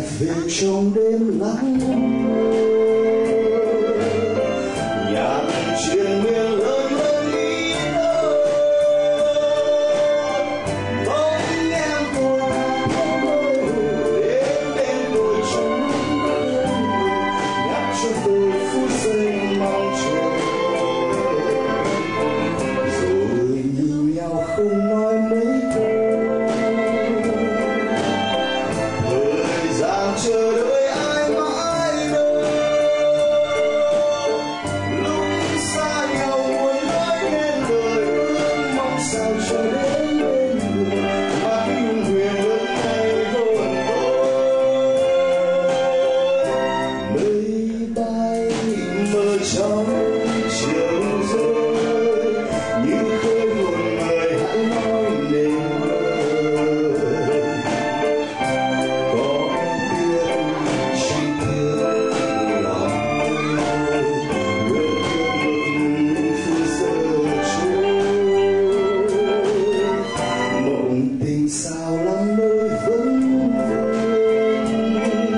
về trong đêm lắng nhạc truyền miền lớn lớn đi đâu bóng em tôi đến bên tôi trong nhắc cho tôi phút giây mong chờ rồi nhìn nhau không nói mấy câu. Thời gian chờ đợi ai mãi đâu, lúc xa nhau muốn nói nên lời ước mong sao cho đến bên người mà yêu huyền lúc này hồn tôi mây bay mơ trong chiều rơi như khơi nguồn người hãy nói nên lời có biết chỉ tiếc lòng tôi ước một phút giờ trôi mộng tình sao lắm nơi vẫn vương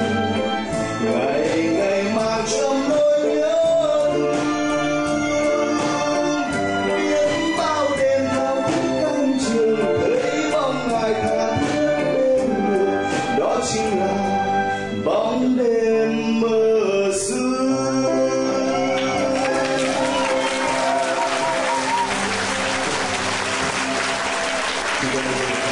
ngày ngày mang trong nỗi nhớ biết bao đêm thắm cánh trường thấy bóng ngày tháng bên người đó chính là bóng đêm mơ xưa. Xin cảm ơn.